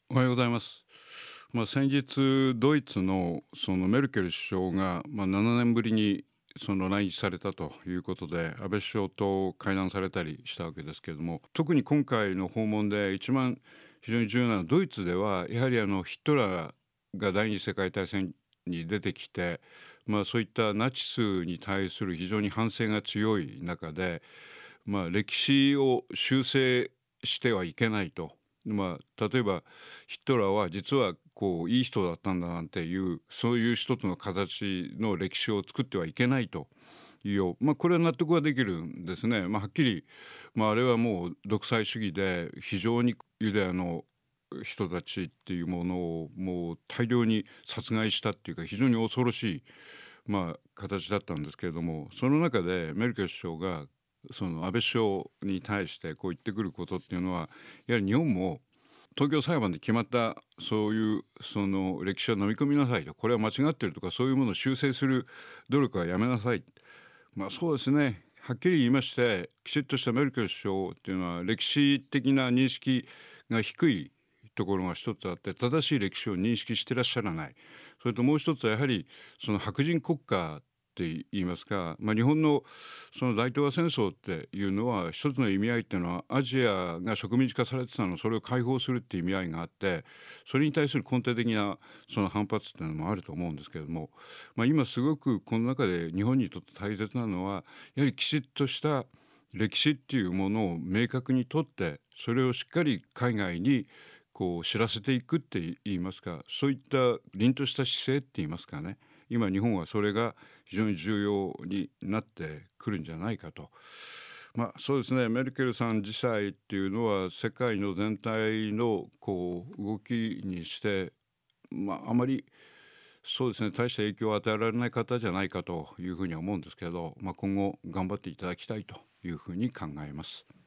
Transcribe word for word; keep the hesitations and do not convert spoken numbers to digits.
おはようございます。まあ、先日ドイツのそのメルケル首相が、まあ、ななねんぶりにその来日されたということで、安倍首相と会談されたりしたわけですけれども、特に今回の訪問で一番非常に重要なのは、ドイツではやはりあのヒトラーが第二次世界大戦に出てきて、まあ、そういったナチスに対する非常に反省が強い中で、まあ、歴史を修正してはいけないと。まあ、例えばヒトラーは実はこういい人だったんだなんていうそういう一つの形の歴史を作ってはいけないというよう、まあ、これは納得ができるんですね。まあ、はっきり、まあ、あれはもう独裁主義で非常にユダヤの人たちっていうものをもう大量に殺害したっていうか非常に恐ろしい、まあ、形だったんですけれども、その中でメルケル首相がその安倍首相に対してこう言ってくることっていうのは、やはり日本も東京裁判で決まったそういうその歴史を飲み込みなさいと、これは間違ってるとかそういうものを修正する努力はやめなさい。まあそうですね、はっきり言いまして、きちっとしたメルケル首相っていうのは歴史的な認識が低いところが一つあって、正しい歴史を認識してらっしゃらない。それともう一つはやはりその白人国家って言いますか、まあ、日本のその大東亜戦争っていうのは一つの意味合いっていうのは、アジアが植民地化されてたのをそれを解放するっていう意味合いがあって、それに対する根底的なその反発っていうのもあると思うんですけれども、まあ、今すごくこの中で日本にとって大切なのは、やはりきちっとした歴史っていうものを明確にとって、それをしっかり海外にこう知らせていくって言いますか、そういった凛とした姿勢って言いますかね、今日本はそれが非常に重要になってくるんじゃないかと。まあそうですね、メルケルさん自体っていうのは世界の全体のこう動きにして、まああまりそうですね、大した影響を与えられない方じゃないかというふうには思うんですけど、まあ、今後頑張っていただきたいというふうに考えます。